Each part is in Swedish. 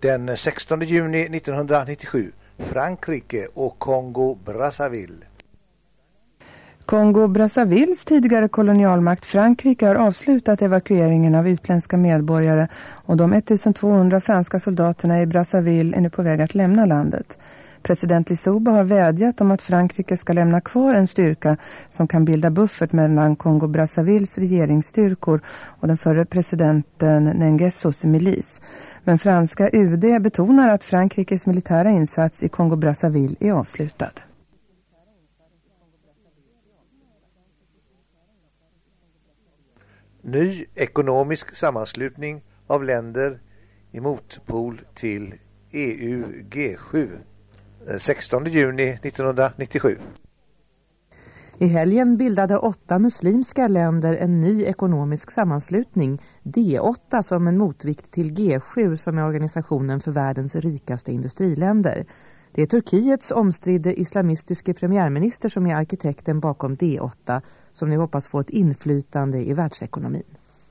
Den 16 juni 1997, Frankrike och Kongo-Brazzaville. Kongo-Brazzavilles tidigare kolonialmakt Frankrike har avslutat evakueringen av utländska medborgare och de 1200 franska soldaterna i Brazzaville är nu på väg att lämna landet. President Lissouba har vädjat om att Frankrike ska lämna kvar en styrka som kan bilda buffert mellan Kongo-Brazzavilles regeringsstyrkor och den förre presidenten Nengessos milis. Men franska UD betonar att Frankrikes militära insats i Kongo-Brazzaville är avslutad. Ny ekonomisk sammanslutning av länder i motpol till EU G7. 16 juni 1997. I helgen bildade 8 muslimska länder en ny ekonomisk sammanslutning, D8, som en motvikt till G7 som är organisationen för världens rikaste industriländer. Det är Turkiets omstridde islamistiske premiärminister som är arkitekten bakom D8, som nu hoppas få ett inflytande i världsekonomin.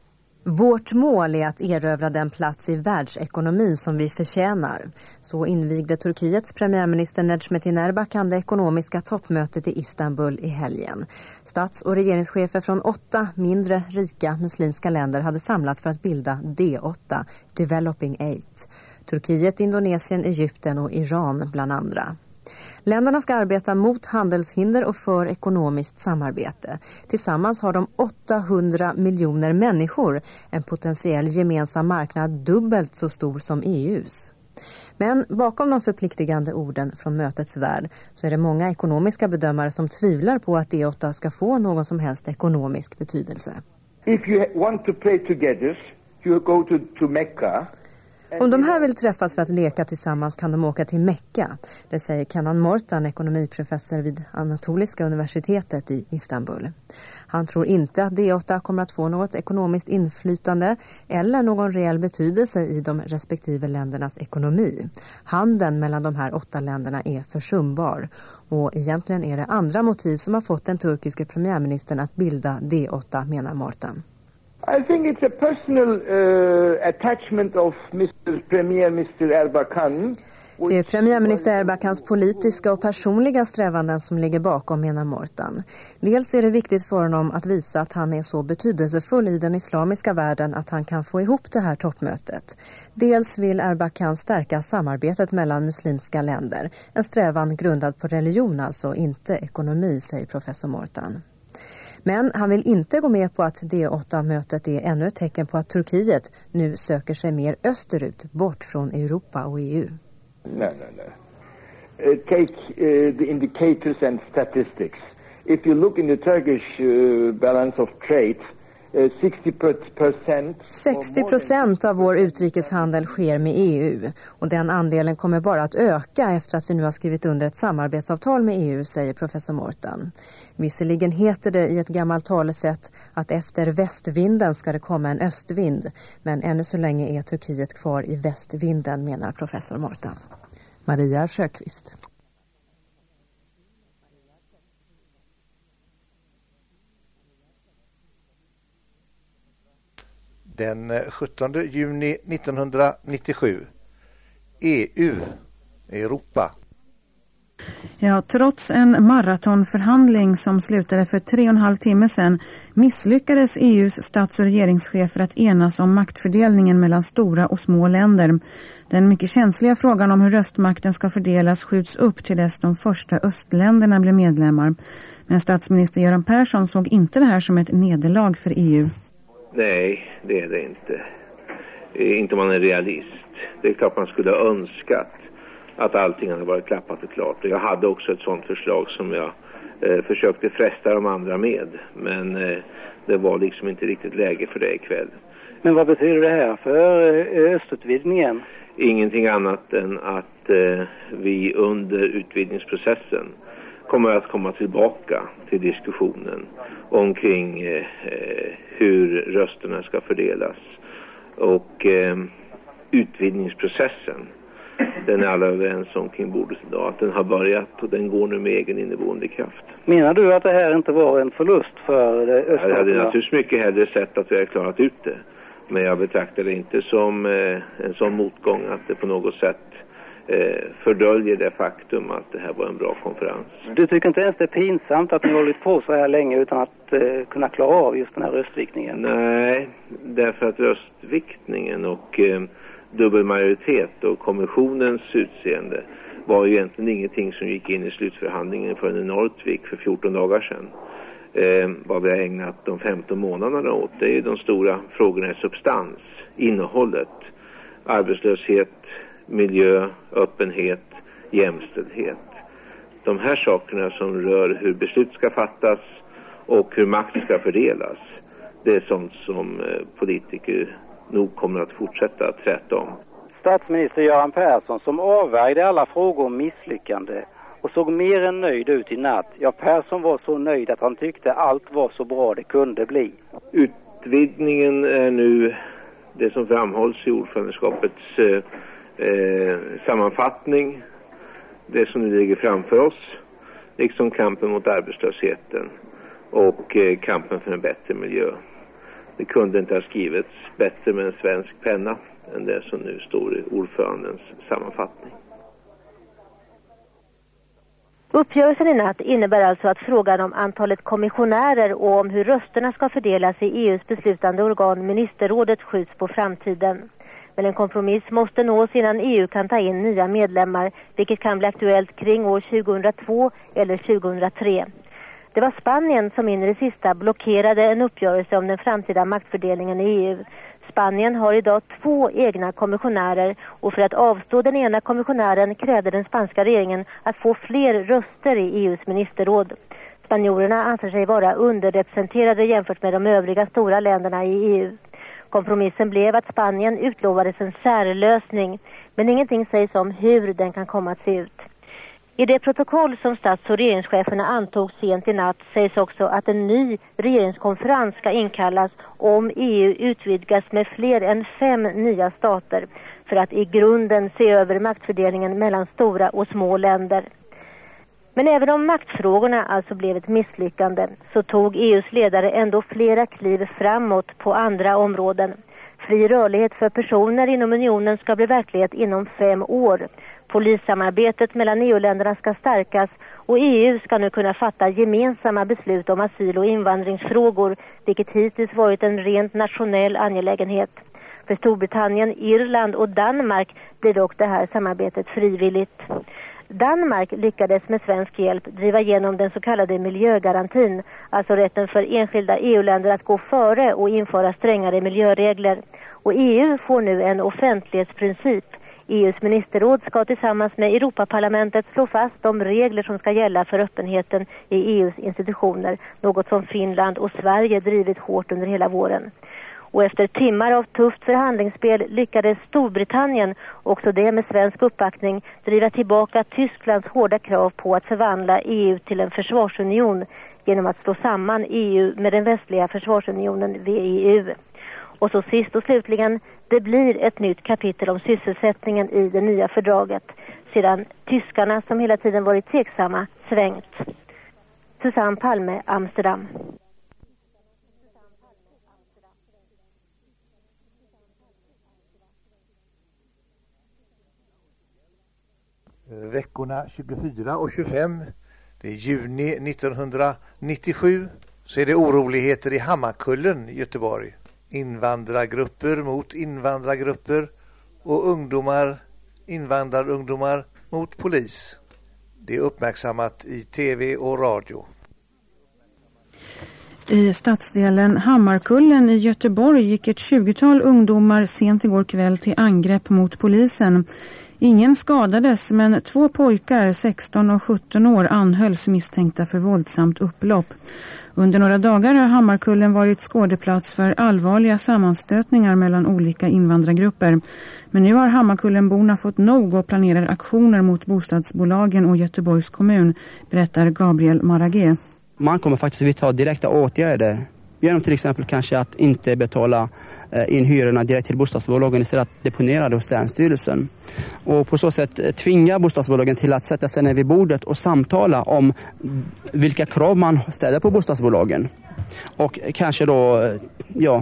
Vårt mål är att erövra den plats i världsekonomin som vi förtjänar. Så invigde Turkiets premiärminister Necmettin Erbakan det ekonomiska toppmötet i Istanbul i helgen. Stats- och regeringschefer från 8 mindre rika muslimska länder hade samlats för att bilda D8, Developing 8. Turkiet, Indonesien, Egypten och Iran bland andra. Länderna ska arbeta mot handelshinder och för ekonomiskt samarbete. Tillsammans har de 800 miljoner människor, en potentiell gemensam marknad dubbelt så stor som EUs. Men bakom de förpliktigande orden från mötets värld så är det många ekonomiska bedömare som tvivlar på att D8 ska få någon som helst ekonomisk betydelse. If you want to play together, you go to Mecca. Om de här vill träffas för att leka tillsammans kan de åka till Mecka. Det säger Kenan Mortan, ekonomiprofessor vid Anatoliska universitetet i Istanbul. Han tror inte att D8 kommer att få något ekonomiskt inflytande eller någon reell betydelse i de respektive ländernas ekonomi. Handeln mellan de här 8 länderna är försumbar. Och egentligen är det andra motiv som har fått den turkiska premiärministern att bilda D8, menar Mortan. I think it's a personal attachment of Premiärminister Erbakan. Det är premiärminister Erbakans politiska och personliga strävanden som ligger bakom, menar Mortan. Dels är det viktigt för honom att visa att han är så betydelsefull i den islamiska världen att han kan få ihop det här toppmötet. Dels vill Erbakan stärka samarbetet mellan muslimska länder. En strävan grundad på religion, alltså inte ekonomi, säger professor Mortan. Men han vill inte gå med på att D8-mötet är ännu ett tecken på att Turkiet nu söker sig mer österut, bort från Europa och EU. No. Take the indicators and statistics. If you look in the Turkish balance of trade, 60% av vår utrikeshandel sker med EU och den andelen kommer bara att öka efter att vi nu har skrivit under ett samarbetsavtal med EU, säger professor Mortan. Visserligen heter det i ett gammalt talesätt att efter västvinden ska det komma en östvind, men ännu så länge är Turkiet kvar i västvinden, menar professor Mortan. Maria Sjöqvist. Den 17 juni 1997. EU, Europa. Ja, trots en maratonförhandling som slutade för 3,5 timmar sedan misslyckades EUs stats- och regeringschefer att enas om maktfördelningen mellan stora och små länder. Den mycket känsliga frågan om hur röstmakten ska fördelas skjuts upp till dess de första östländerna blir medlemmar. Men statsminister Göran Persson såg inte det här som ett nederlag för EU. Nej, det är det inte. Inte om man är realist. Det är klart man skulle ha önskat att allting hade varit klappat och klart. Jag hade också ett sånt förslag som jag försökte fresta de andra med. Men det var liksom inte riktigt läge för det ikväll. Men vad betyder det här för östutvidgningen? Ingenting annat än att vi under utvidgningsprocessen kommer att komma tillbaka till diskussionen omkring hur rösterna ska fördelas. Och utvidgningsprocessen, den är alla överens om kring bordet idag, att den har börjat och den går nu med egen inneboende kraft. Menar du att det här inte var en förlust för det öststaterna? Jag hade naturligtvis mycket hellre sett att vi hade klarat ut det. Men jag betraktar det inte som en sån motgång att det på något sätt fördöljer det faktum att det här var en bra konferens. Du tycker inte ens det är pinsamt att ni hållit på så här länge utan att kunna klara av just den här röstviktningen? Nej, därför att röstviktningen och dubbelmajoritet och kommissionens utseende var ju egentligen ingenting som gick in i slutförhandlingen förrän i Norrtvik för 14 dagar sedan. Vad vi har ägnat de 15 månaderna åt, det är ju de stora frågorna i substans, innehållet, arbetslöshet, miljö, öppenhet, jämställdhet. De här sakerna som rör hur beslut ska fattas och hur makt ska fördelas, det är sånt som politiker nog kommer att fortsätta träta om. Statsminister Göran Persson som avvägde alla frågor om misslyckande och såg mer än nöjd ut i natt. Ja, Persson var så nöjd att han tyckte allt var så bra det kunde bli. Utvidgningen är nu det som framhålls i ordförandeskapets sammanfattning. Det som nu ligger framför oss, liksom kampen mot arbetslösheten och kampen för en bättre miljö. Det kunde inte ha skrivits bättre med en svensk penna än det som nu står i ordförandens sammanfattning. Uppgörelsen i natt innebär alltså att frågan om antalet kommissionärer och om hur rösterna ska fördelas i EUs beslutande organ ministerrådet skjuts på framtiden. Men en kompromiss måste nås innan EU kan ta in nya medlemmar, vilket kan bli aktuellt kring år 2002 eller 2003. Det var Spanien som in i det sista blockerade en uppgörelse om den framtida maktfördelningen i EU. Spanien har idag 2 egna kommissionärer och för att avstå den ena kommissionären krävde den spanska regeringen att få fler röster i EUs ministerråd. Spanjorerna anser sig vara underrepresenterade jämfört med de övriga stora länderna i EU. Kompromissen blev att Spanien utlovades en särlösning, men ingenting sägs om hur den kan komma att se ut. I det protokoll som stats- och regeringscheferna antog sent i natt sägs också att en ny regeringskonferens ska inkallas om EU utvidgas med fler än 5 nya stater för att i grunden se över maktfördelningen mellan stora och små länder. Men även om maktfrågorna alltså blev ett misslyckande så tog EUs ledare ändå flera kliv framåt på andra områden. Fri rörlighet för personer inom unionen ska bli verklighet inom 5 år. Polissamarbetet mellan EU-länderna ska stärkas och EU ska nu kunna fatta gemensamma beslut om asyl- och invandringsfrågor, vilket hittills varit en rent nationell angelägenhet. För Storbritannien, Irland och Danmark blir dock det här samarbetet frivilligt. Danmark lyckades med svensk hjälp driva igenom den så kallade miljögarantin, alltså rätten för enskilda EU-länder att gå före och införa strängare miljöregler. Och EU får nu en offentlighetsprincip. EUs ministerråd ska tillsammans med Europaparlamentet slå fast de regler som ska gälla för öppenheten i EUs institutioner, något som Finland och Sverige drivit hårt under hela våren. Och efter timmar av tufft förhandlingsspel lyckades Storbritannien, också det med svensk uppbackning, driva tillbaka Tysklands hårda krav på att förvandla EU till en försvarsunion genom att slå samman EU med den västliga försvarsunionen VEU. Och så sist och slutligen, det blir ett nytt kapitel om sysselsättningen i det nya fördraget sedan tyskarna som hela tiden varit tveksamma svängt. Susanne Palme, Amsterdam. Veckorna 24 och 25, det är juni 1997, så är det oroligheter i Hammarkullen i Göteborg. Invandrargrupper mot invandrargrupper och invandrarungdomar mot polis. Det är uppmärksammat i tv och radio. I stadsdelen Hammarkullen i Göteborg gick ett 20-tal ungdomar sent igår kväll till angrepp mot polisen. Ingen skadades, men 2 pojkar, 16 och 17 år, anhölls misstänkta för våldsamt upplopp. Under några dagar har Hammarkullen varit skådeplats för allvarliga sammanstötningar mellan olika invandrargrupper. Men nu har Hammarkullenborna fått nog och planerar aktioner mot bostadsbolagen och Göteborgs kommun, berättar Gabriel Maragé. Man kommer faktiskt vidta direkta åtgärder. Genom till exempel kanske att inte betala in hyrorna direkt till bostadsbolagen istället att deponera det hos Länsstyrelsen. Och på så sätt tvinga bostadsbolagen till att sätta sig ner vid bordet och samtala om vilka krav man ställer på bostadsbolagen. Och kanske då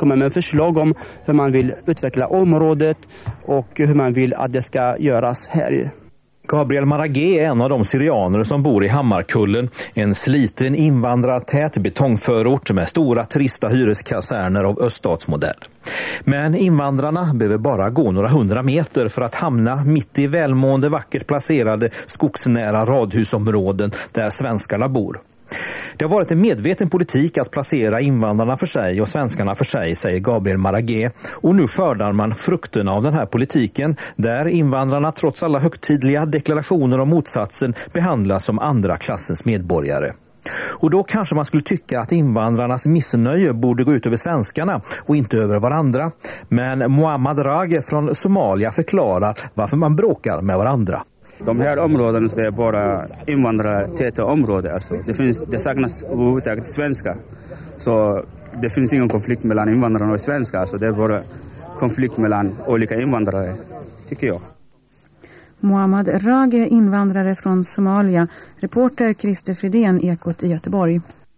komma med förslag om hur man vill utveckla området och hur man vill att det ska göras här. Gabriel Maragé är en av de syrianer som bor i Hammarkullen, en sliten invandrartät betongförort med stora trista hyreskaserner av öststatsmodell. Men invandrarna behöver bara gå några 100 meter för att hamna mitt i välmående vackert placerade skogsnära radhusområden där svenskarna bor. Det har varit en medveten politik att placera invandrarna för sig och svenskarna för sig, säger Gabriel Maragé. Och nu skördar man frukterna av den här politiken där invandrarna trots alla högtidliga deklarationer om motsatsen behandlas som andra klassens medborgare. Och då kanske man skulle tycka att invandrarnas missnöje borde gå ut över svenskarna och inte över varandra. Men Muhammad Rage från Somalia förklarar varför man bråkar med varandra. De här områdena är bara invandrartäta områden. Alltså. Det saknas överhuvudtaget svenska. Så det finns ingen konflikt mellan invandrarna och svenska. Alltså. Det är bara konflikt mellan olika invandrare, tycker jag. Muhammad Rage, invandrare från Somalia. Reporter Christer Fridén, Ekot i Göteborg.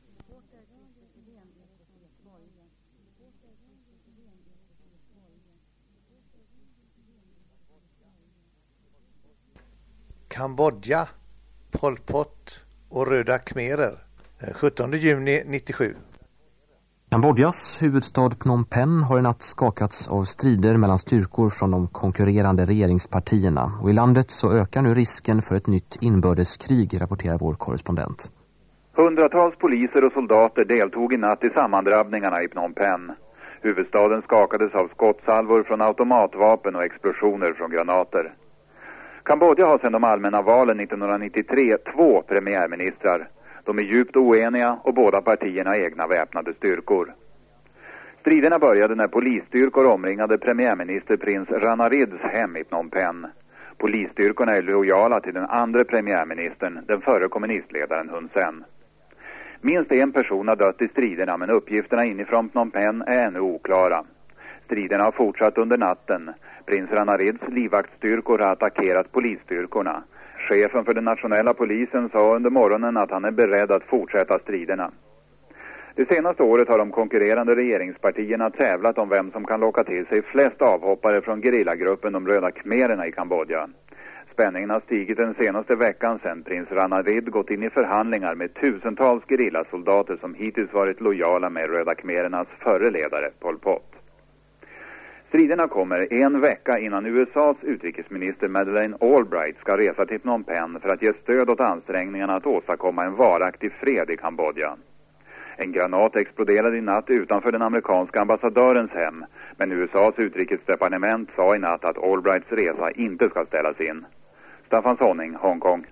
Kambodja, Pol Pot och Röda Khmerer. 17 juni 97. Kambodjas huvudstad Phnom Penh har i natt skakats av strider mellan styrkor från de konkurrerande regeringspartierna. Och i landet så ökar nu risken för ett nytt inbördeskrig, rapporterar vår korrespondent. Hundratals poliser och soldater deltog i natt i sammandrabbningarna i Phnom Penh. Huvudstaden skakades av skottsalvor från automatvapen och explosioner från granater. Kambodja har sedan de allmänna valen 1993 2 premiärministrar. De är djupt oeniga och båda partierna har egna väpnade styrkor. Striderna började när polisstyrkor omringade premiärminister prins Ranarids hem i Phnom Penh. Polisstyrkorna är lojala till den andra premiärministern, den förre kommunistledaren Hun Sen. Minst en person har dött i striderna, men uppgifterna inifrån Phnom Penh är ännu oklara. Striderna har fortsatt under natten. Prins Ranarids livvaktsstyrkor har attackerat polisstyrkorna. Chefen för den nationella polisen sa under morgonen att han är beredd att fortsätta striderna. Det senaste året har de konkurrerande regeringspartierna tävlat om vem som kan locka till sig flest avhoppare från gerillagruppen de Röda Khmererna i Kambodja. Spänningen har stigit den senaste veckan sedan prins Ranarid gått in i förhandlingar med tusentals gerillasoldater som hittills varit lojala med Röda Khmerernas förre ledare Pol Pot. Striderna kommer en vecka innan USAs utrikesminister Madeleine Albright ska resa till Phnom Penh för att ge stöd åt ansträngningarna att åstadkomma en varaktig fred i Kambodja. En granat exploderade i natt utanför den amerikanska ambassadörens hem, men USAs utrikesdepartement sa i natt att Albrights resa inte ska ställas in. Staffan Sonning, Hongkong.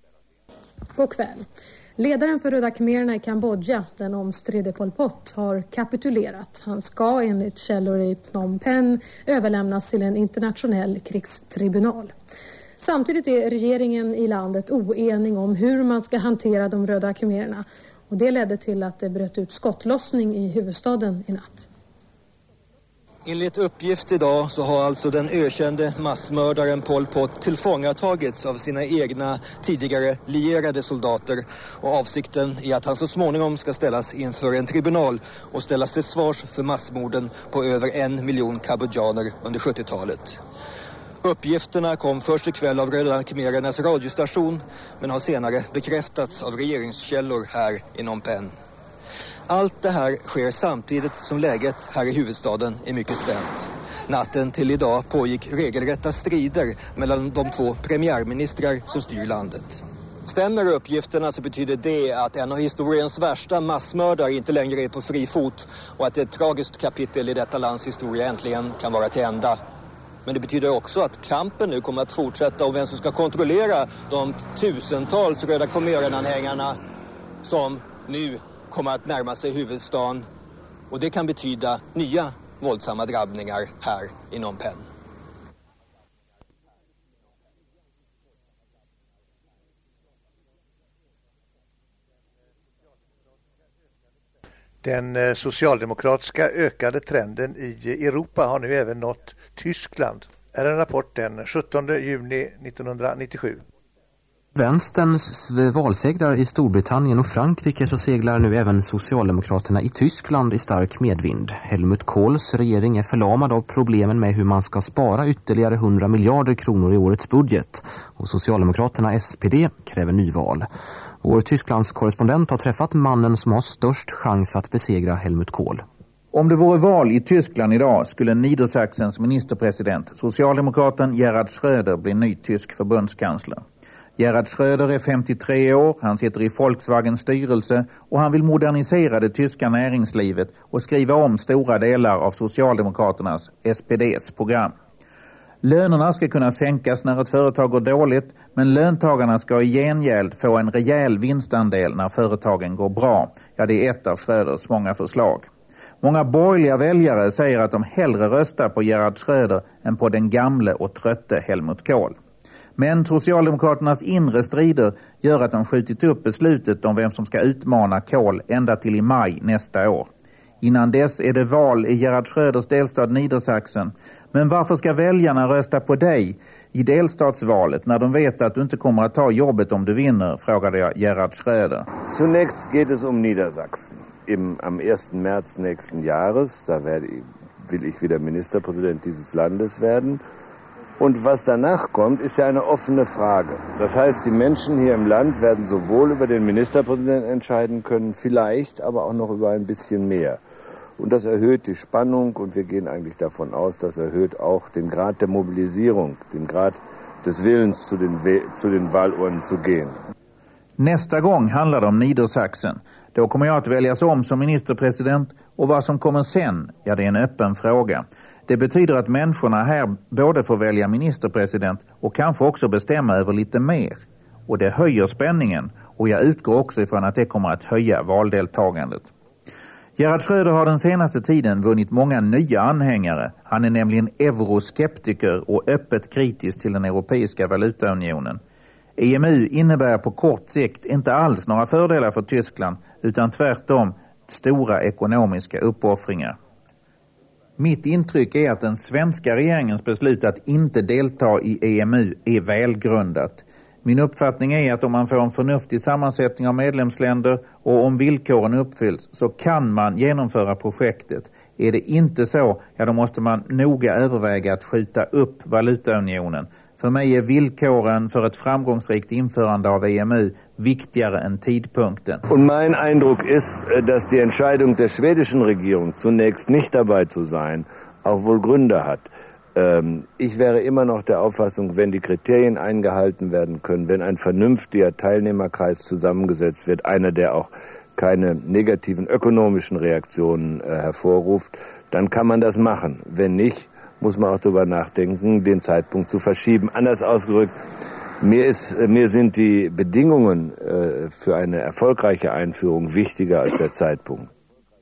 God kväll. Ledaren för Röda Khmererna i Kambodja, den omstridde Pol Pot, har kapitulerat. Han ska enligt källor i Phnom Penh överlämnas till en internationell krigstribunal. Samtidigt är regeringen i landet oenig om hur man ska hantera de Röda Khmererna. Och det ledde till att det bröt ut skottlossning i huvudstaden i natt. Enligt uppgift idag så har alltså den ökände massmördaren Pol Pot tillfångatagits av sina egna tidigare lierade soldater. Och avsikten är att han så småningom ska ställas inför en tribunal och ställas till svars för massmorden på över 1 miljon kambodjaner under 70-talet. Uppgifterna kom först ikväll av Röda Khmerernas radiostation, men har senare bekräftats av regeringskällor här i Phnom Penh. Allt det här sker samtidigt som läget här i huvudstaden är mycket spänt. Natten till idag pågick regelrätta strider mellan de två premiärministrar som styr landet. Stämmer uppgifterna så betyder det att en av historiens värsta massmördare inte längre är på fri fot och att ett tragiskt kapitel i detta lands historia äntligen kan vara till ända. Men det betyder också att kampen nu kommer att fortsätta om vem som ska kontrollera de tusentals Röda Khmerer-anhängarna som nu kommer att närma sig huvudstaden. Och det kan betyda nya våldsamma drabbningar här i Phnom Penh. Den socialdemokratiska ökade trenden i Europa har nu även nått Tyskland. Är en rapport den 17 juni 1997. Vänsterns valsegrar i Storbritannien och Frankrike så seglar nu även Socialdemokraterna i Tyskland i stark medvind. Helmut Kohls regering är förlamad av problemen med hur man ska spara ytterligare 100 miljarder kronor i årets budget. Och Socialdemokraterna SPD kräver nyval. Vår Tysklands korrespondent har träffat mannen som har störst chans att besegra Helmut Kohl. Om det vore val i Tyskland idag skulle Niedersachsens ministerpresident, socialdemokraten Gerhard Schröder, bli ny tysk förbundskansler. Gerhard Schröder är 53 år, han sitter i Volkswagens styrelse och han vill modernisera det tyska näringslivet och skriva om stora delar av Socialdemokraternas SPDs program. Lönerna ska kunna sänkas när ett företag går dåligt, men löntagarna ska i gengäld få en rejäl vinstandel när företagen går bra. Ja, det är ett av Schröders många förslag. Många borgerliga väljare säger att de hellre röstar på Gerhard Schröder än på den gamle och trötte Helmut Kohl. Men Socialdemokraternas inre strider gör att de skjutit upp beslutet om vem som ska utmana Kohl ända till i maj nästa år. Innan dess är det val i Gerhard Schröders delstat Niedersachsen. Men varför ska väljarna rösta på dig i delstatsvalet när de vet att du inte kommer att ta jobbet om du vinner, frågade jag Gerhard Schröder. Zunächst geht es Niedersachsen. Am 1. März nächsten Jahres, da will ich wieder Ministerpräsident dieses Landes werden. Und was danach kommt, ist ja eine offene Frage. Das heißt, die Menschen hier im Land werden sowohl über den Ministerpräsidenten entscheiden können, vielleicht aber auch noch über ein bisschen mehr. Und das erhöht die Spannung und wir gehen eigentlich davon aus, das erhöht auch den Grad der Mobilisierung, den Grad des Willens zu den Wahlurnen zu gehen. Nästa gång handlar det om Niedersachsen. Då kommer jag att väljas om som ministerpresident och vad som kommer sen, ja, det är en öppen fråga. Det betyder att människorna här både får välja ministerpresident och kanske också bestämma över lite mer. Och det höjer spänningen och jag utgår också ifrån att det kommer att höja valdeltagandet. Gerhard Schröder har den senaste tiden vunnit många nya anhängare. Han är nämligen euroskeptiker och öppet kritisk till den europeiska valutaunionen. EMU innebär på kort sikt inte alls några fördelar för Tyskland utan tvärtom stora ekonomiska uppoffringar. Mitt intryck är att den svenska regeringens beslut att inte delta i EMU är välgrundat. Min uppfattning är att om man får en förnuftig sammansättning av medlemsländer och om villkoren uppfylls så kan man genomföra projektet. Är det inte så, ja då måste man noga överväga att skjuta upp valutaunionen. För mig är villkoren för ett framgångsrikt införande av EMU viktigare än tidpunkten. Und mein Eindruck ist, dass die Entscheidung der schwedischen Regierung zunächst nicht dabei zu sein auch wohl Gründe hat. Ich wäre immer noch der Auffassung, wenn die Kriterien eingehalten werden können, wenn ein vernünftiger Teilnehmerkreis zusammengesetzt wird, einer, der auch keine negativen ökonomischen Reaktionen hervorruft, dann kann man das machen. Wenn nicht, muss man auch darüber nachdenken, den Zeitpunkt zu verschieben. Anders ausgedrückt, mir sind die Bedingungen für eine erfolgreiche Einführung wichtiger als der Zeitpunkt.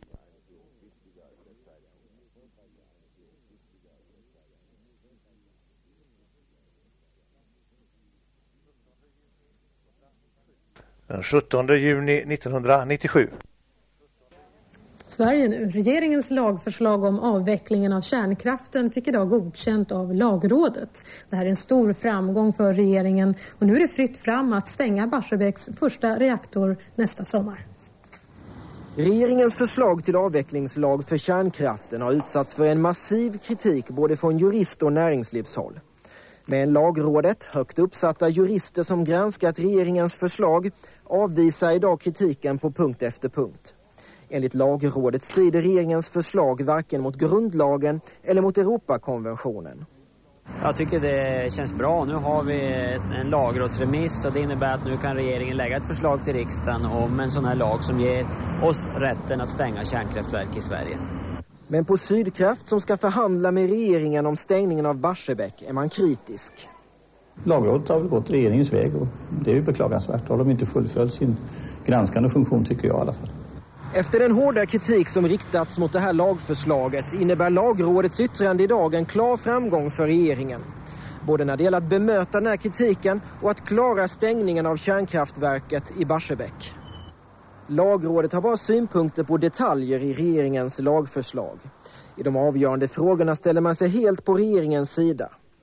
Den 17 juni 1997. Sverige nu. Regeringens lagförslag om avvecklingen av kärnkraften fick idag godkänt av Lagrådet. Det här är en stor framgång för regeringen och nu är det fritt fram att stänga Barsebäcks första reaktor nästa sommar. Regeringens förslag till avvecklingslag för kärnkraften har utsatts för en massiv kritik både från jurist- och näringslivshåll. Men Lagrådet, högt uppsatta jurister som granskat regeringens förslag, avvisar idag kritiken på punkt efter punkt. Enligt Lagrådet strider regeringens förslag varken mot grundlagen eller mot Europakonventionen. Jag tycker det känns bra. Nu har vi en lagrådsremiss och det innebär att nu kan regeringen lägga ett förslag till riksdagen om en sån här lag som ger oss rätten att stänga kärnkraftverk i Sverige. Men på Sydkraft som ska förhandla med regeringen om stängningen av Barsebäck är man kritisk. Lagrådet har väl gått regeringens väg och det är ju beklagansvärt. Har de inte fullföljt sin granskande funktion tycker jag i alla fall. Efter den hårda kritik som riktats mot det här lagförslaget innebär Lagrådets yttrande idag en klar framgång för regeringen. Både när det gäller att bemöta den här kritiken och att klara stängningen av kärnkraftverket i Barsebäck. Lagrådet har bara synpunkter på detaljer i regeringens lagförslag. I de avgörande frågorna ställer man sig helt på regeringens sida.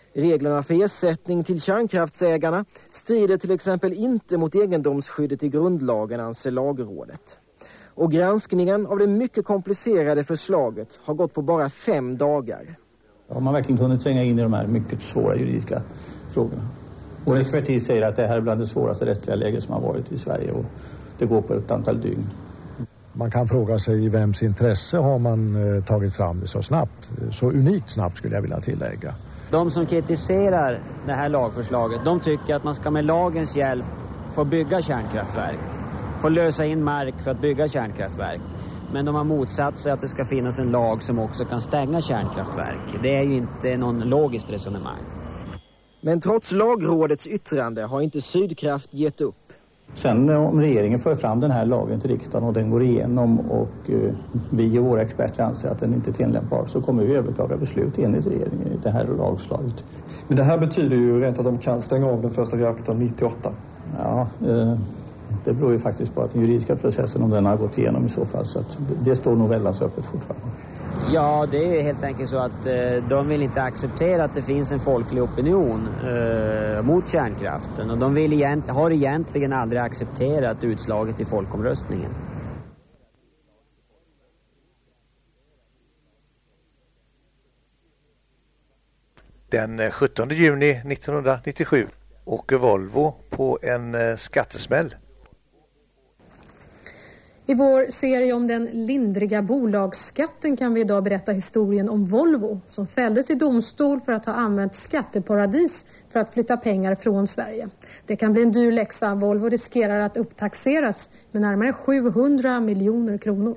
Reglerna för ersättning till kärnkraftsägarna strider till exempel inte mot egendomsskyddet i grundlagen, anser Lagrådet. Och granskningen av det mycket komplicerade förslaget har gått på bara 5 dagar. Har man verkligen hunnit tränga in i de här mycket svåra juridiska frågorna? Och expertis säger att det här är bland det svåraste rättsliga läget som har varit i Sverige, och det går på ett antal dygn. Man kan fråga sig i vems intresse har man tagit fram det så snabbt, så unikt snabbt skulle jag vilja tillägga. De som kritiserar det här lagförslaget, de tycker att man ska med lagens hjälp få bygga kärnkraftverk. Få lösa in mark för att bygga kärnkraftverk. Men de har motsatt sig att det ska finnas en lag som också kan stänga kärnkraftverk. Det är ju inte någon logiskt resonemang. Men trots Lagrådets yttrande har inte Sydkraft gett upp. Sen om regeringen för fram den här lagen till riksdagen och den går igenom och vi och våra experter anser att den inte är tillämpbar, så kommer vi överklaga beslut enligt regeringen i det här lagslaget. Men det här betyder ju rent att de kan stänga av den första reaktorn 98. Ja, det beror ju faktiskt på att den juridiska processen, om den har gått igenom i så fall, så att det står nog väldigt öppet fortfarande. Ja, det är helt enkelt så att de vill inte acceptera att det finns en folklig opinion mot kärnkraften. Och de har egentligen aldrig accepterat utslaget i folkomröstningen. Den 17 juni 1997 åker Volvo på en skattesmäll. I vår serie om den lindriga bolagsskatten kan vi idag berätta historien om Volvo som fälldes i domstol för att ha använt skatteparadis för att flytta pengar från Sverige. Det kan bli en dyr läxa. Volvo riskerar att upptaxeras med närmare 700 miljoner kronor.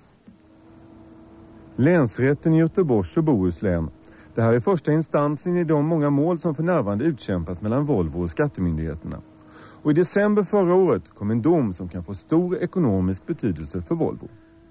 Länsrätten i Göteborgs och Bohuslän. Det här är första instansen i de många mål som för närvarande utkämpas mellan Volvo och skattemyndigheterna. Och i december förra året kom en dom som kan få stor ekonomisk betydelse för Volvo.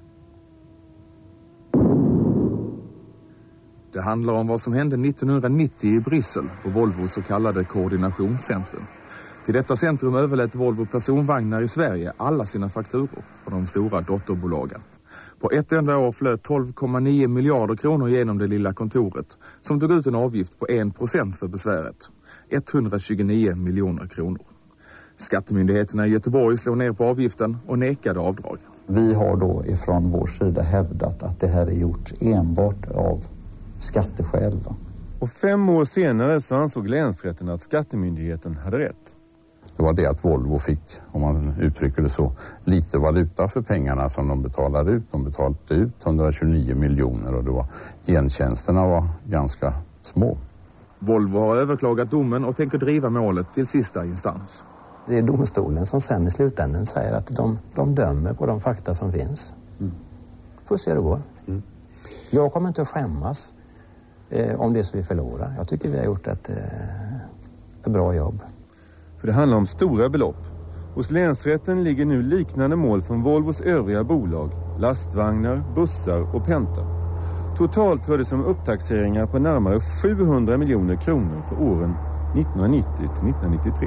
Det handlar om vad som hände 1990 i Bryssel på Volvos så kallade koordinationscentrum. Till detta centrum överlät Volvo personvagnar i Sverige alla sina fakturor från de stora dotterbolagen. På ett enda år flöt 12,9 miljarder kronor genom det lilla kontoret som tog ut en avgift på 1% för besväret. 129 miljoner kronor. Skattemyndigheterna i Göteborg slår ner på avgiften och nekade avdrag. Vi har då ifrån vår sida hävdat att det här är gjort enbart av skatteskäl. Och 5 år senare så ansåg länsrätten att skattemyndigheten hade rätt. Det var det att Volvo fick, om man uttrycker det så, lite valuta för pengarna som de betalade ut. De betalade ut 129 miljoner och det var, gentjänsterna var ganska små. Volvo har överklagat domen och tänker driva målet till sista instans. Det är domstolen som sen i slutändan säger att de dömer på de fakta som finns. Får se hur det går. Jag kommer inte att skämmas om det som vi förlorar. Jag tycker vi har gjort ett bra jobb. För det handlar om stora belopp. Hos länsrätten ligger nu liknande mål från Volvos övriga bolag, lastvagnar, bussar och Penta. Totalt rör det sig om upptaxeringar på närmare 700 miljoner kronor för åren 1990 till 1993.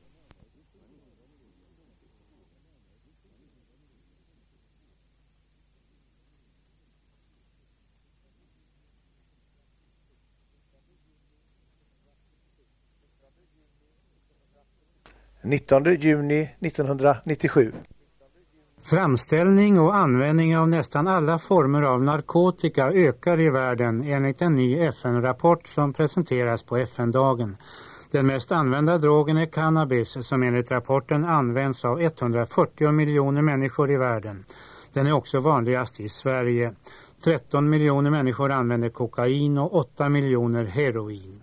Den 19 juni 1997. Framställning och användning av nästan alla former av narkotika ökar i världen enligt en ny FN-rapport som presenteras på FN-dagen. Den mest använda drogen är cannabis som enligt rapporten används av 140 miljoner människor i världen. Den är också vanligast i Sverige. 13 miljoner människor använder kokain och 8 miljoner heroin.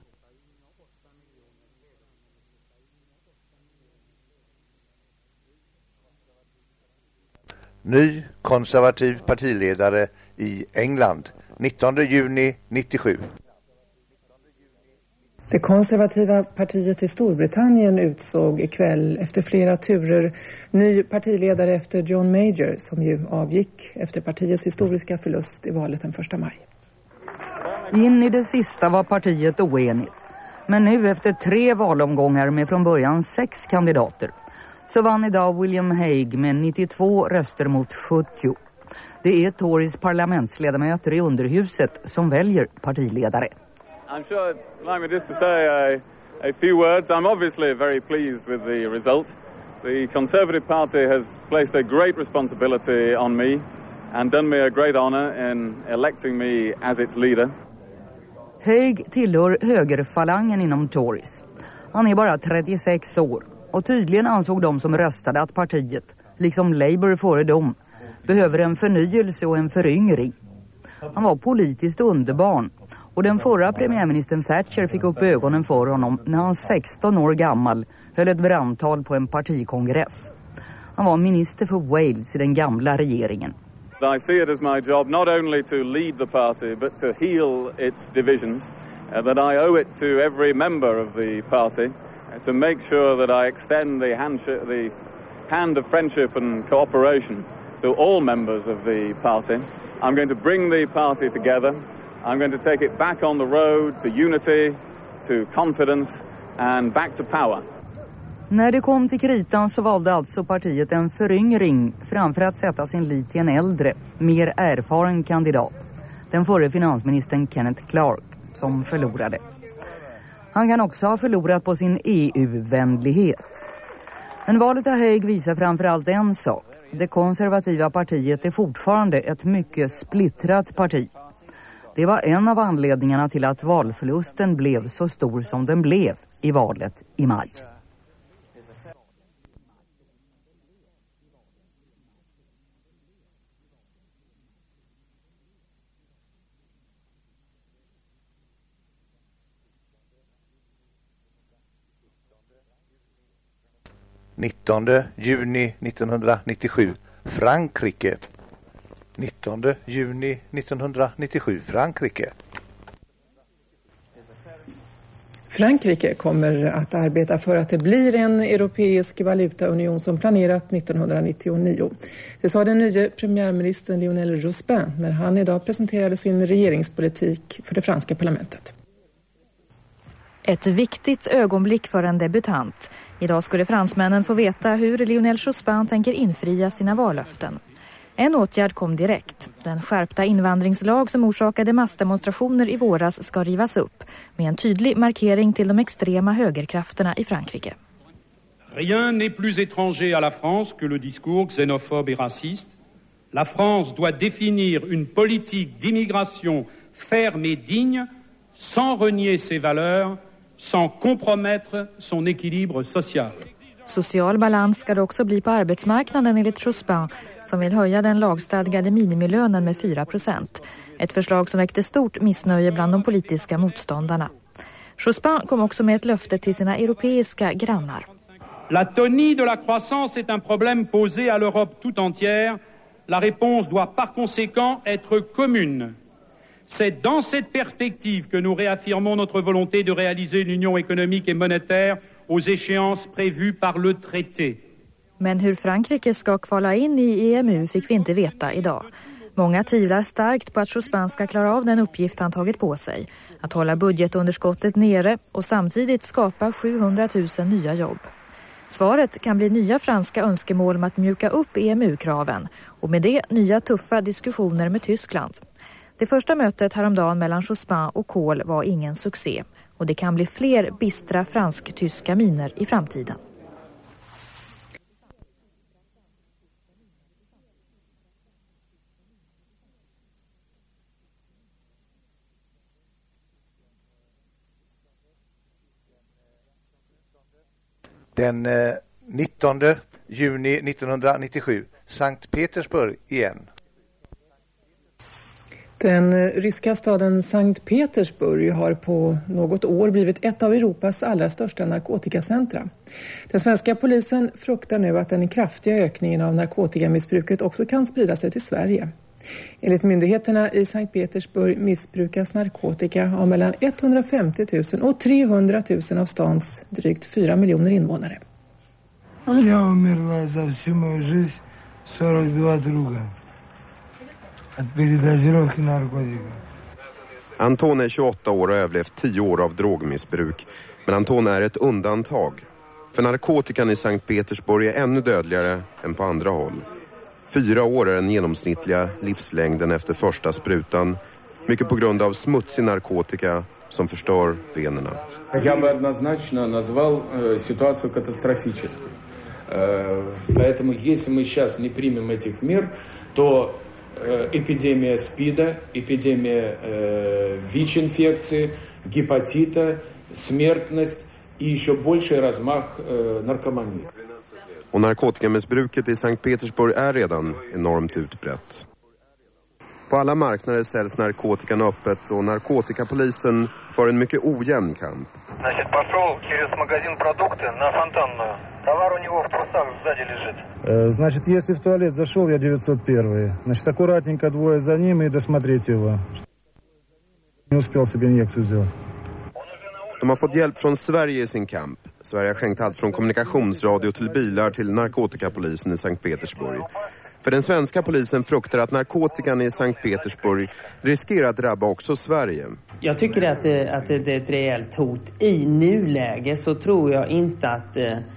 Ny konservativ partiledare i England, 19 juni 97. Det konservativa partiet i Storbritannien utsåg ikväll efter flera turer ny partiledare efter John Major som ju avgick efter partiets historiska förlust i valet den 1 maj. In i det sista var partiet oenigt. Men nu efter 3 valomgångar med från början 6 kandidater så vann idag William Hague med 92 röster mot 70. Det är Tories parlamentsledamöter i underhuset som väljer partiledare. I'm sure allow me just to say a few words. I'm obviously very pleased with the result. The Conservative Party has placed a great responsibility on me and done me a great honor in electing me as its leader. Haig tillhör högerfalangen inom Tories. Han är bara 36 år och tydligen ansåg de som röstade att partiet, liksom Labour före dem, behöver en förnyelse och en föryngring. Han var politiskt underbarn och den förra premiärministern Thatcher fick upp ögonen för honom när han 16 år gammal höll ett brandtal på en partikongress. Han var minister för Wales i den gamla regeringen. I see it as my job not only to lead the party but to heal its divisions, that I owe it to every member of the party to make sure that I extend the hand of friendship and cooperation to all members of the party. I'm going to bring the party together. I'm going to take it back on the road to unity, to confidence and back to power. När det kom till kritan så valde alltså partiet en föryngring framför att sätta sin lit till en äldre, mer erfaren kandidat. Den förre finansministern Kenneth Clarke, som förlorade. Han kan också ha förlorat på sin EU-vänlighet. Men valet av Haig visar framförallt en sak. Det konservativa partiet är fortfarande ett mycket splittrat parti. Det var en av anledningarna till att valförlusten blev så stor som den blev i valet i maj. Juni 1997, Frankrike. 19 juni 1997, Frankrike. Frankrike kommer att arbeta för att det blir en europeisk valutaunion som planerat 1999. Det sa den nya premiärministern Lionel Jospin när han idag presenterade sin regeringspolitik för det franska parlamentet. Ett viktigt ögonblick för en debutant. Idag skulle fransmännen få veta hur Lionel Jospin tänker infria sina vallöften. En åtgärd kom direkt. Den skärpta invandringslag som orsakade massdemonstrationer i våras ska rivas upp med en tydlig markering till de extrema högerkrafterna i Frankrike. Rien n'est plus étranger à la France que le discours xénophobe et raciste. La France doit définir une politique d'immigration ferme et digne, sans renier ses valeurs, sans compromettre son équilibre social. Social balans ska det också bli på arbetsmarknaden enligt Jospin, som vill höja den lagstadgade minimilönen med 4%. Ett förslag som väckte stort missnöje bland de politiska motståndarna. Jospin kom också med ett löfte till sina europeiska grannar. La tonie de la croissance est un problème posé à l'Europe tout entière. La réponse doit par conséquent être commune. C'est dans cette perspective que nous réaffirmons notre volonté de réaliser l'union économique et monétaire aux échéances prévues par le traité. Men hur Frankrike ska kvala in i EMU fick vi inte veta idag. Många tvivlar starkt på att Jospin ska klara av den uppgift han tagit på sig. Att hålla budgetunderskottet nere och samtidigt skapa 700 000 nya jobb. Svaret kan bli nya franska önskemål om att mjuka upp EMU-kraven och med det nya tuffa diskussioner med Tyskland. Det första mötet häromdagen mellan Jospin och Kohl var ingen succé och det kan bli fler bistra fransk-tyska miner i framtiden. Den 19 juni 1997, Sankt Petersburg igen. Den ryska staden Sankt Petersburg har på något år blivit ett av Europas allra största narkotikacentra. Den svenska polisen fruktar nu att den kraftiga ökningen av narkotikamissbruket också kan sprida sig till Sverige. Enligt myndigheterna i Sankt Petersburg missbrukas narkotika av mellan 150 000 och 300 000 av stans drygt 4 miljoner invånare. Я умерла за всю мою жизнь 42 друга от передозировки наркотиков. Anton är 28 år och har överlevt 10 år av drogmissbruk. Men Anton är ett undantag. För narkotikan i Sankt Petersburg är ännu dödligare än på andra håll. 4 år är den genomsnittliga livslängden efter första sprutan. Mycket på grund av smutsig narkotika som förstör venerna. Я бы однозначно назвал ситуацию катастрофической. Поэтому если мы сейчас не примем этих мер, то эпидемия СПИДа, эпидемия ВИЧ-инфекции, гепатита, смертность и еще больший размах наркомании. Och narkotikamissbruket i Sankt Petersburg är redan enormt utbrett. På alla marknader säljs narkotikan öppet och narkotikapolisen för en mycket ojämn kamp. Значит, пошел через магазин продукты на Фонтанную. Товар у него в трусах сзади лежит. Значит, если в туалет зашел, я 901. Значит, аккуратненько двое за ним и досмотрите его. Не успел себе инъекцию сделать. De har fått hjälp från Sverige i sin kamp. Sverige har skänkt allt från kommunikationsradio till bilar till narkotikapolisen i Sankt Petersburg. För den svenska polisen fruktar att narkotikan i Sankt Petersburg riskerar att drabba också Sverige. Jag tycker att det är ett rejält hot. I nuläge så tror jag inte att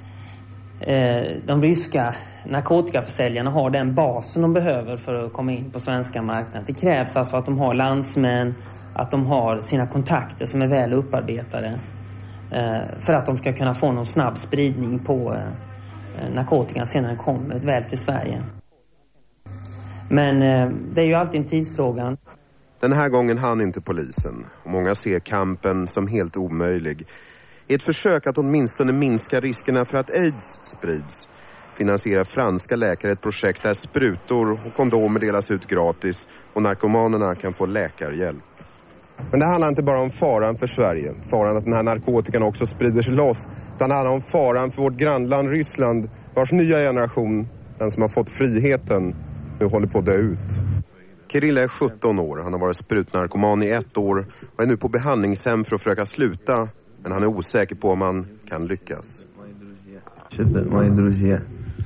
de ryska narkotikaförsäljarna har den basen de behöver för att komma in på svenska marknaden. Det krävs alltså att de har landsmän, att de har sina kontakter som är väl upparbetade för att de ska kunna få någon snabb spridning på narkotikan senare den kommer väl till Sverige. Men det är ju alltid en tidsfråga. Den här gången hann inte polisen och många ser kampen som helt omöjlig. I ett försök att åtminstone minska riskerna för att AIDS sprids finansierar franska läkare ett projekt där sprutor och kondomer delas ut gratis och narkomanerna kan få läkarhjälp. Men det handlar inte bara om faran för Sverige, faran att den här narkotikan också sprider sig loss, utan det handlar om faran för vårt grannland Ryssland, vars nya generation, den som har fått friheten, nu håller på att dö ut. Kirill är 17 år, han har varit sprutnarkoman i 1 år och är nu på behandlingshem för att försöka sluta, men han är osäker på om han kan lyckas. Мои друзья.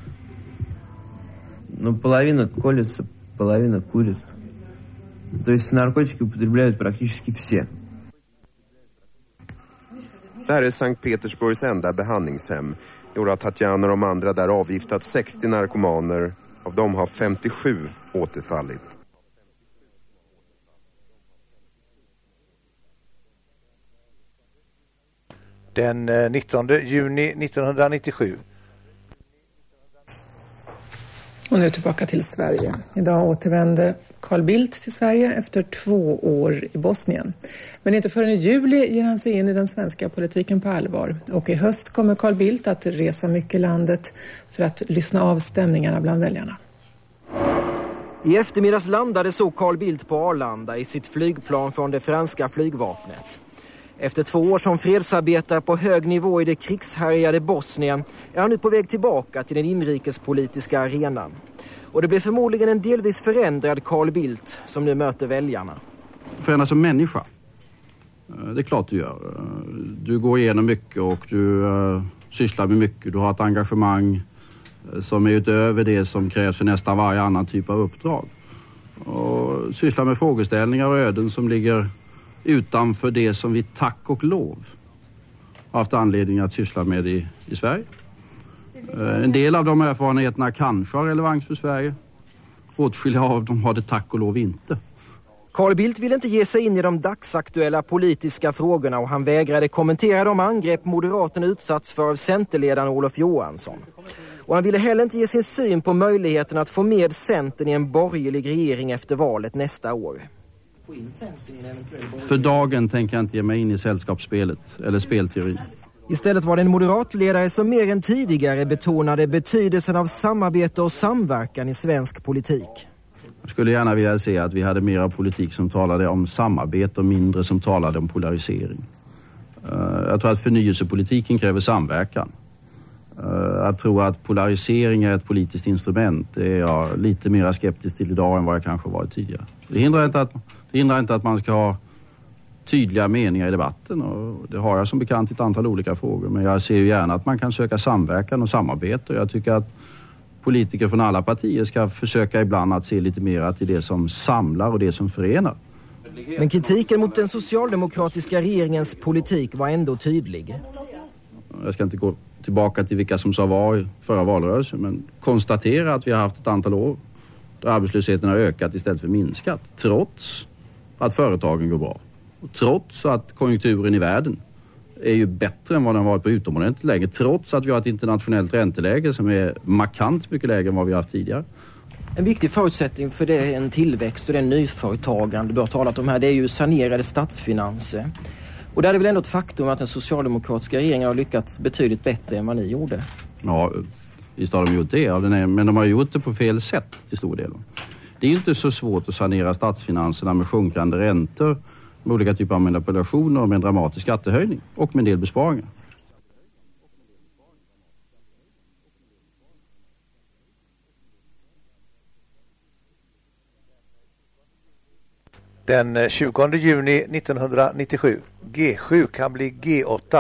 Ну, половина колется, половина курит. То есть наркотики употребляют практически все. Det här är Sankt Petersburgs enda behandlingshem. Gjorde Tatjana och de andra där avgiftat 60 narkomaner. Av dem har 57 återfallit. Den 19 juni 1997. Och nu tillbaka till Sverige. Idag återvände Carl Bildt till Sverige efter 2 år i Bosnien. Men inte förrän i juli ger han sig in i den svenska politiken på allvar. Och i höst kommer Carl Bildt att resa mycket i landet för att lyssna av stämningarna bland väljarna. I eftermiddags landade så Carl Bildt på Arlanda i sitt flygplan från det franska flygvapnet. Efter 2 år som fredsarbetare på hög nivå i det krigshärjade Bosnien är han nu på väg tillbaka till den inrikespolitiska arenan. Och det blir förmodligen en delvis förändrad Carl Bildt som nu möter väljarna. Förändras som människa. Det är klart du gör. Du går igenom mycket och du sysslar med mycket. Du har ett engagemang som är utöver det som krävs för nästan varje annan typ av uppdrag. Och sysslar med frågeställningar och öden som ligger utanför det som vi tack och lov har haft anledning att syssla med i Sverige. En del av de erfarenheterna kanske har relevans för Sverige. Åtskilliga av dem har det tack och lov inte. Carl Bildt vill inte ge sig in i de dagsaktuella politiska frågorna och han vägrade kommentera de angrepp Moderaterna utsatts för av Centerledaren Olof Johansson. Och han ville heller inte ge sin syn på möjligheten att få med Centern i en borgerlig regering efter valet nästa år. För dagen tänker jag inte ge mig in i sällskapsspelet eller spelteori. Istället var det en moderatledare som mer än tidigare betonade betydelsen av samarbete och samverkan i svensk politik. Jag skulle gärna vilja se att vi hade mera politik som talade om samarbete och mindre som talade om polarisering. Jag tror att förnyelsepolitiken kräver samverkan. Jag tror att polarisering är ett politiskt instrument. Det är jag lite mer skeptisk till idag än vad jag kanske varit tidigare. Det hindrar inte att man ska ha tydliga meningar i debatten och det har jag som bekant i ett antal olika frågor. Men jag ser ju gärna att man kan söka samverkan och samarbete och jag tycker att politiker från alla partier ska försöka ibland att se lite mer till det som samlar och det som förenar. Men kritiken mot den socialdemokratiska regeringens politik var ändå tydlig. Jag ska inte gå tillbaka till vilka som sa var i förra valrörelsen men konstatera att vi har haft ett antal år där arbetslösheten har ökat istället för minskat trots att företagen går bra. Och trots att konjunkturen i världen är ju bättre än vad den har varit på utomordentligt länge. Trots att vi har ett internationellt ränteläge som är markant mycket lägre än vad vi har haft tidigare. En viktig förutsättning för det är en tillväxt och det är nyföretagande du har talat om här. Det är ju sanerade statsfinanser. Och där är det väl ändå ett faktum att den socialdemokratiska regeringen har lyckats betydligt bättre än vad ni gjorde. Ja, visst har de gjort det. Men de har gjort det på fel sätt till stor del. Det är inte så svårt att sanera statsfinanserna med sjunkande räntor, med olika typer av manipulationer och med en dramatisk skattehöjning och med en del besparingar. Den 20 juni 1997. G7 kan bli G8.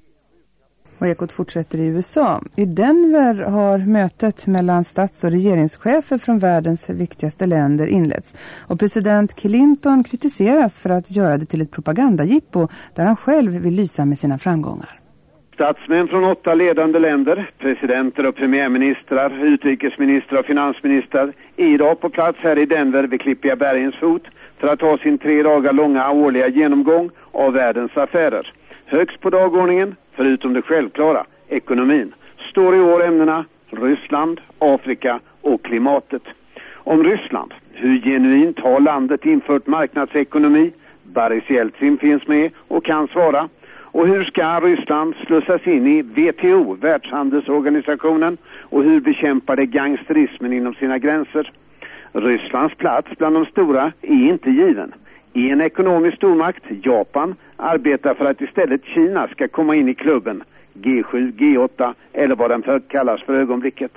Och Ekot fortsätter i USA. I Denver har mötet mellan stats- och regeringschefer från världens viktigaste länder inletts. Och president Clinton kritiseras för att göra det till ett propagandajippo där han själv vill lysa med sina framgångar. Statsmän från 8 ledande länder, presidenter och premiärministrar, utrikesministrar och finansministrar är idag på plats här i Denver vid Klippiga bergens fot för att ha sin 3 dagar långa årliga genomgång av världens affärer. Högst på dagordningen, förutom det självklara, ekonomin, står i år ämnena Ryssland, Afrika och klimatet. Om Ryssland, hur genuint har landet infört marknadsekonomi? Boris Jeltsin finns med och kan svara. Och hur ska Ryssland slussas in i WTO, Världshandelsorganisationen, och hur bekämpar det gangsterismen inom sina gränser? Rysslands plats bland de stora är inte given. En ekonomisk stormakt, Japan, arbetar för att istället Kina ska komma in i klubben, G7, G8 eller vad den kallas för ögonblicket.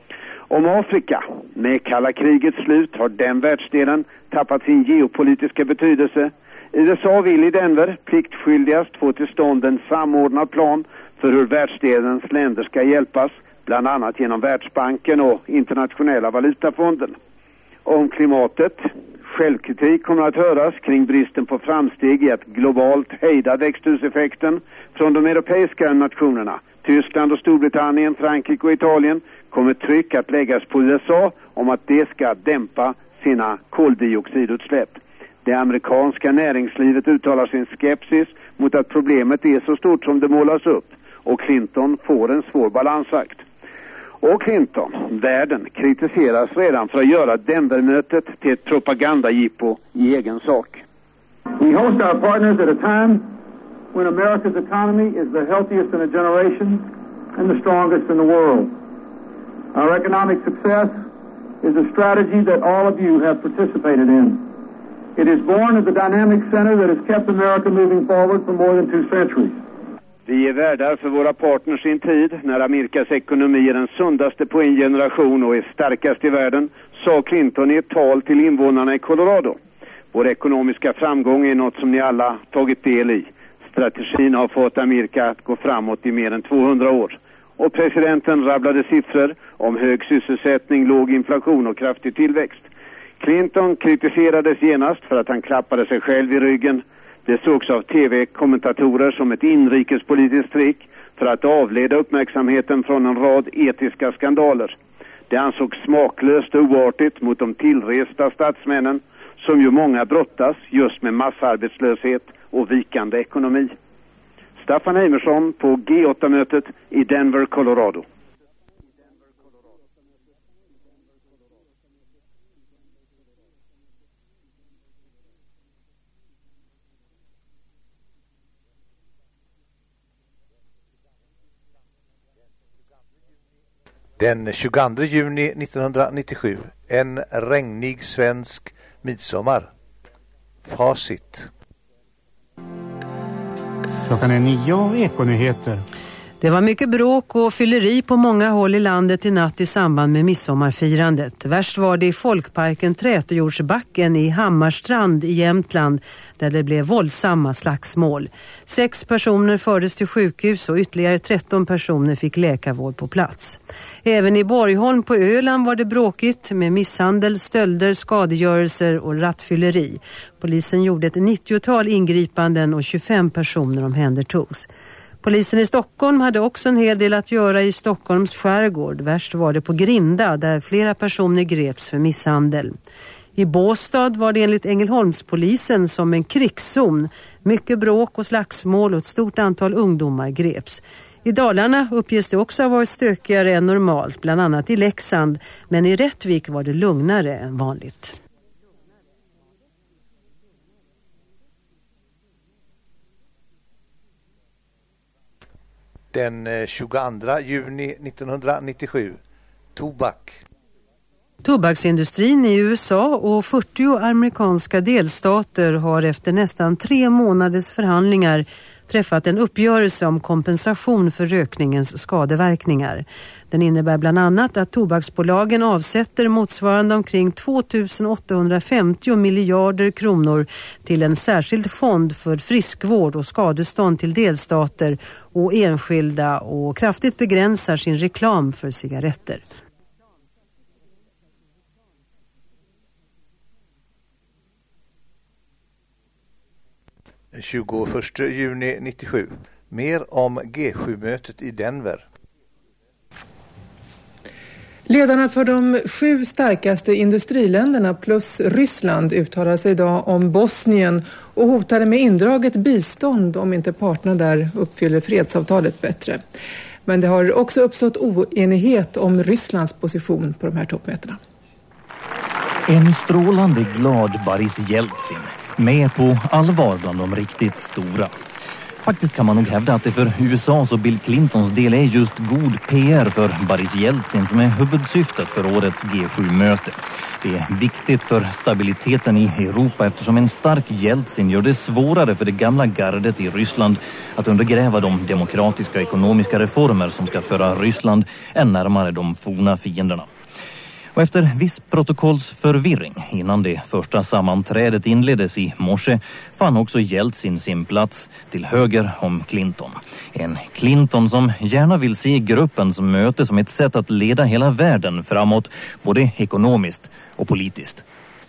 Om Afrika, med kalla krigets slut, har den världsdelen tappat sin geopolitiska betydelse. USA vill i Denver pliktskyldigast få till stånd en samordnad plan för hur världsdelens länder ska hjälpas, bland annat genom Världsbanken och Internationella valutafonden. Om klimatet, självkritik kommer att höras kring bristen på framsteg i att globalt hejda växthuseffekten från de europeiska nationerna. Tyskland och Storbritannien, Frankrike och Italien kommer tryck att läggas på USA om att det ska dämpa sina koldioxidutsläpp. Det amerikanska näringslivet uttalar sin skepsis mot att problemet är så stort som det målas upp, och Clinton får en svår balansakt. Och Clinton, världen, kritiseras redan för att göra Denvermötet till ett propagandajippo i egen sak. We host our partners at a time when America's economy is the healthiest in a generation and the strongest in the world. Our economic success is a strategy that all of you have participated in. It is born of the dynamic center that has kept America moving forward for more than 2 centuries. Vi är värdar för våra partners i en tid när Amerikas ekonomi är den sundaste på en generation och är starkast i världen, sa Clinton i ett tal till invånarna i Colorado. Vår ekonomiska framgång är något som ni alla tagit del i. Strategin har fått Amerika att gå framåt i mer än 200 år. Och presidenten rabblade siffror om hög sysselsättning, låg inflation och kraftig tillväxt. Clinton kritiserades genast för att han klappade sig själv i ryggen. Det sågs av tv-kommentatorer som ett inrikespolitiskt trick för att avleda uppmärksamheten från en rad etiska skandaler. Det ansågs smaklöst och oartigt mot de tillresta statsmännen, som ju många brottas just med massarbetslöshet och vikande ekonomi. Staffan Heimersson på G8-mötet i Denver, Colorado. Den 22 juni 1997, en regnig svensk midsommar. Facit. Klockan är 9, Ekonyheter. Det var mycket bråk och fylleri på många håll i landet i natt i samband med midsommarfirandet. Värst var det i folkparken Trätejordsbacken i Hammarstrand i Jämtland, där det blev våldsamma slagsmål. 6 personer fördes till sjukhus och ytterligare 13 personer fick läkarvård på plats. Även i Borgholm på Öland var det bråkigt med misshandel, stölder, skadegörelser och rattfylleri. Polisen gjorde ett 90-tal ingripanden och 25 personer omhändertogs. Polisen i Stockholm hade också en hel del att göra i Stockholms skärgård. Värst var det på Grinda, där flera personer greps för misshandel. I Båstad var det enligt Ängelholmspolisen som en krigszon. Mycket bråk och slagsmål och ett stort antal ungdomar greps. I Dalarna uppges det också ha varit stökigare än normalt, bland annat i Leksand. Men i Rättvik var det lugnare än vanligt. Den 22 juni 1997. Tobak. Tobaksindustrin i USA och 40 amerikanska delstater har efter nästan 3 månaders förhandlingar träffat en uppgörelse om kompensation för rökningens skadeverkningar. Den innebär bland annat att tobaksbolagen avsätter motsvarande omkring 2850 miljarder kronor till en särskild fond för friskvård och skadestånd till delstater och enskilda och kraftigt begränsar sin reklam för cigaretter. 21 juni 97. Mer om G7-mötet i Denver. Ledarna för de 7 starkaste industriländerna plus Ryssland uttalar sig idag om Bosnien och hotade med indraget bistånd om inte parterna där uppfyller fredsavtalet bättre. Men det har också uppstått oenighet om Rysslands position på de här toppmötena. En strålande glad Boris Jeltsin, med på allvar bland de riktigt stora. Faktiskt kan man nog hävda att det för USAs och Bill Clintons del är just god PR för Boris Jeltsin som är huvudsyftet för årets G7-möte. Det är viktigt för stabiliteten i Europa eftersom en stark Jeltsin gör det svårare för det gamla gardet i Ryssland att undergräva de demokratiska ekonomiska reformer som ska föra Ryssland än närmare de forna fienderna. Och efter viss protokollsförvirring innan det första sammanträdet inleddes i morse fann också Jeltsin sin plats till höger om Clinton. En Clinton som gärna vill se gruppens möte som ett sätt att leda hela världen framåt, både ekonomiskt och politiskt.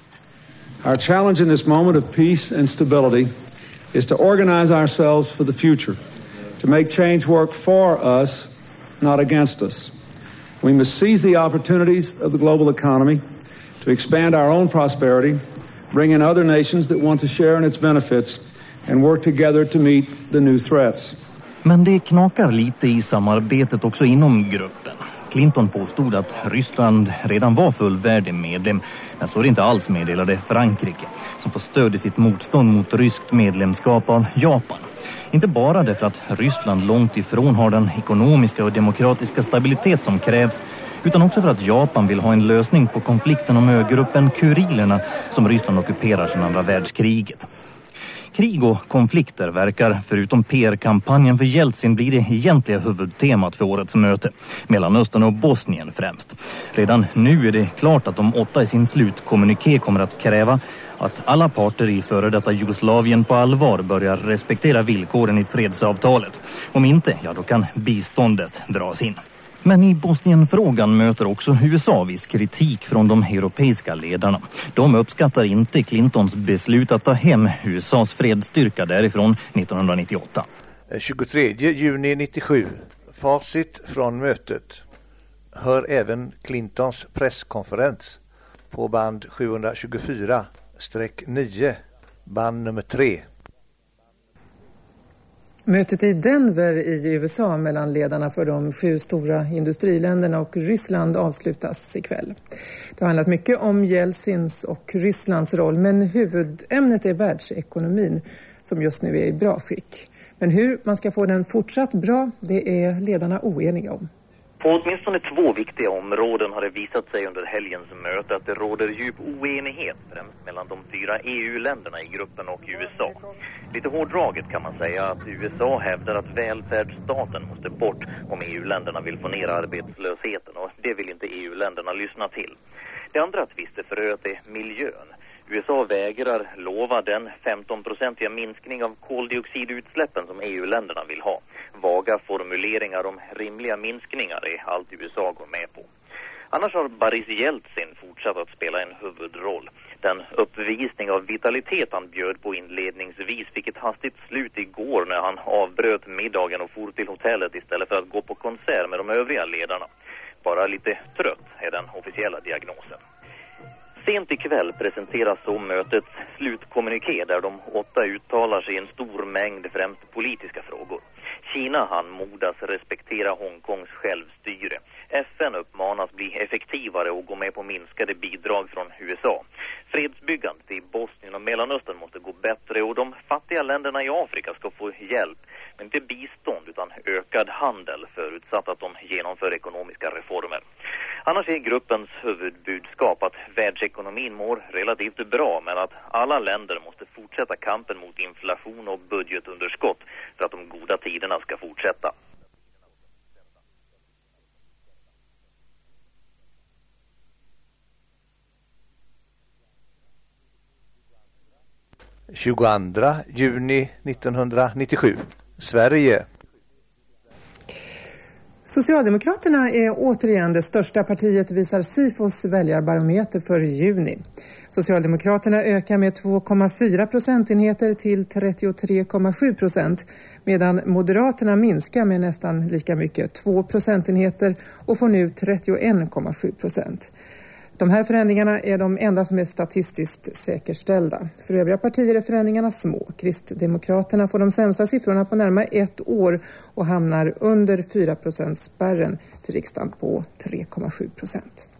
Our challenge in this moment of peace and stability is to organize ourselves for the future, to make change work for us, not against us. We must seize the opportunities of the global economy to expand our own prosperity, bring in other nations that want to share in its benefits, and work together to meet the new threats. Men det knakar lite i samarbetet också inom gruppen. Clinton påstod att Ryssland redan var fullvärdig medlem, men så är det inte alls, meddelade Frankrike, som får stöd i sitt motstånd mot ryskt medlemskap av Japan. Inte bara därför att Ryssland långt ifrån har den ekonomiska och demokratiska stabilitet som krävs, utan också för att Japan vill ha en lösning på konflikten om ögruppen Kurilerna som Ryssland ockuperar sedan andra världskriget. Krig och konflikter verkar, förutom PR-kampanjen för Jeltsin, bli det egentliga huvudtemat för årets möte. Mellanöstern och Bosnien främst. Redan nu är det klart att de 8 i sin slutkommuniké kommer att kräva att alla parter i före detta Jugoslavien på allvar börjar respektera villkoren i fredsavtalet. Om inte, ja då kan biståndet dras in. Men i Bosnienfrågan möter också USA viss kritik från de europeiska ledarna. De uppskattar inte Clintons beslut att ta hem USAs fredsstyrka därifrån 1998. 23 juni 97. Facit från mötet. Hör även Clintons presskonferens på band 724-9, band nummer 3. Mötet i Denver i USA mellan ledarna för de 7 stora industriländerna och Ryssland avslutas ikväll. Det har handlat mycket om Jeltsins och Rysslands roll, men huvudämnet är världsekonomin som just nu är i bra skick. Men hur man ska få den fortsatt bra, det är ledarna oeniga om. På åtminstone 2 viktiga områden har det visat sig under helgens möte att det råder djup oenighet främst mellan de 4 EU-länderna i gruppen och USA. Lite hårdraget kan man säga att USA hävdar att välfärdsstaten måste bort om EU-länderna vill få ner arbetslösheten, och det vill inte EU-länderna lyssna till. Det andra tvistefröet är miljön. USA vägrar lova den 15-procentiga minskning av koldioxidutsläppen som EU-länderna vill ha. Vaga formuleringar om rimliga minskningar är allt USA går med på. Annars har Boris Jeltsin fortsatt att spela en huvudroll. Den uppvisning av vitalitet han bjöd på inledningsvis fick ett hastigt slut igår när han avbröt middagen och for till hotellet istället för att gå på konsert med de övriga ledarna. Bara lite trött är den officiella diagnosen. Sent ikväll presenteras så mötets slutkommuniké där de 8 uttalar sig i en stor mängd främst politiska frågor. Kina anmodas respektera Hongkongs självstyre. FN uppmanas bli effektivare och gå med på minskade bidrag från USA. Fredsbyggandet i Bosnien och Mellanöstern måste gå bättre och de fattiga länderna i Afrika ska få hjälp. Men inte bistånd utan ökad handel förutsatt att de genomför ekonomiska reformer. Annars är gruppens huvudbudskap att världsekonomin mår relativt bra men att alla länder måste fortsätta kampen mot inflation och budgetunderskott för att de goda tiderna ska fortsätta. –22 juni 1997. Sverige. Socialdemokraterna är återigen det största partiet, visar Sifos väljarbarometer för juni. Socialdemokraterna ökar med 2,4 procentenheter till 33,7%, medan Moderaterna minskar med nästan lika mycket, 2 procentenheter, och får nu 31,7%. De här förändringarna är de enda som är statistiskt säkerställda. För övriga partier är förändringarna små. Kristdemokraterna får de sämsta siffrorna på närmare 1 år och hamnar under 4%-spärren till riksdagen på 3,7%.